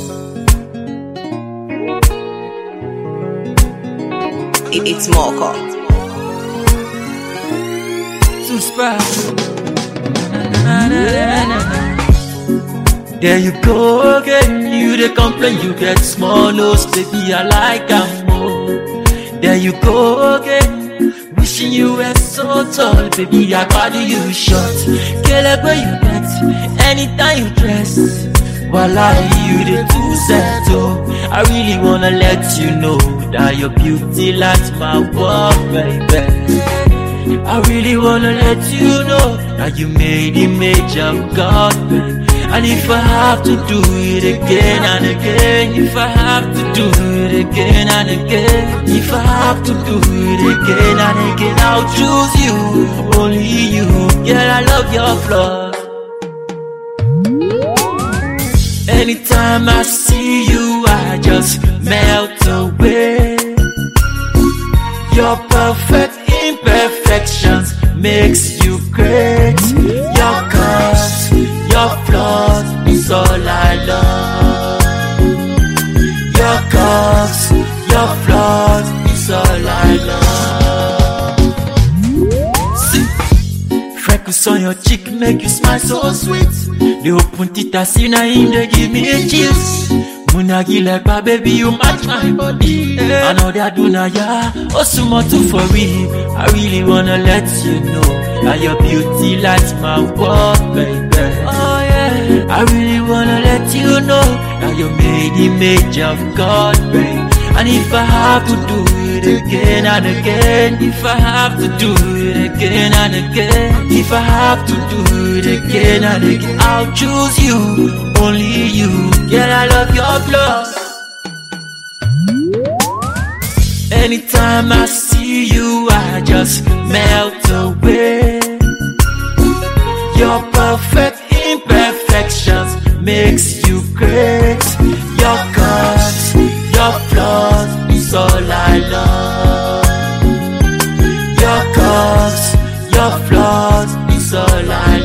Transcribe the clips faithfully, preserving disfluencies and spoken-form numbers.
It's Marco. Too special. There you go again. You the complain you get small nose, baby. I like am more. There you go again. Wishing you were so tall, baby. I body you short. Girl, where you get anytime you dress. Voila, you the two settle. I really wanna let you know that your beauty lights my world, baby. I really wanna let you know that you made the image of God, baby. And if I have to do it again and again, if I have to do it again and again, if I have to do it again and again, I'll choose you, only you. Yeah, I love your flaws. Anytime I see you, I just melt away. Your perfect imperfections makes you great. Your curves, your flaws is all I love. Your curves, your flaws is all I love. See, freckles on your cheek make you smile so sweet. The open teeth I see now in they give me a chills. Munagi like my baby, you match my body. I know that do na ya, oh so much for real. I really wanna let you know that your beauty lights my world, baby. Oh yeah, I really wanna let you know that you made the image of God, baby. And if I have to do it again and again, if I have to do it again and again, if I have to do it again and again, I'll choose you, only you. Girl, I love your flaws. Anytime I see you, I just melt away. Your perfect imperfections makes you great. Your curves, your flaws is all I love. Your curves, your flaws is all I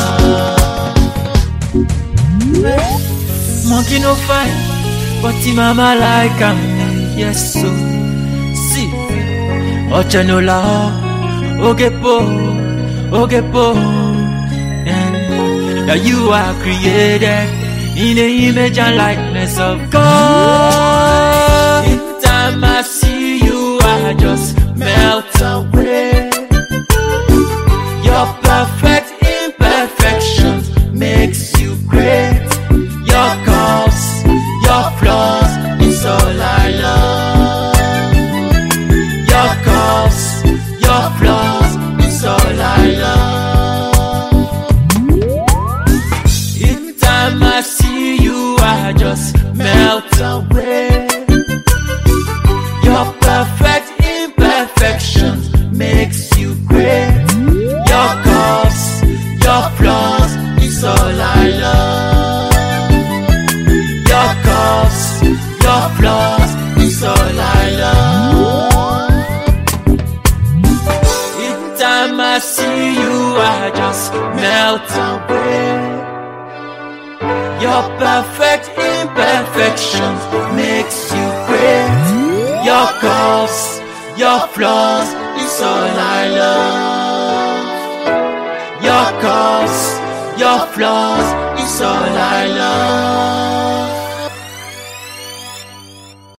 love. Monkey no fine, but the mama like am, yes so. See, Ocha no la, ogepo, ogepo. Now you are created in the image and likeness of God. Anytime I see you, I just melt away. Your perfect imperfections makes you great. Your curves, your flaws is all I love. Your curves, your flaws is all I love. Anytime I see you, I just melt away. Your perfect imperfections makes you great. Your curves, your flaws is all I love. Your curves, your flaws is all I love. Each time I see you, I just melt away. Your perfect imperfections makes you great. Your curves, your flaws is all I love. Your curves, your flaws is all I love.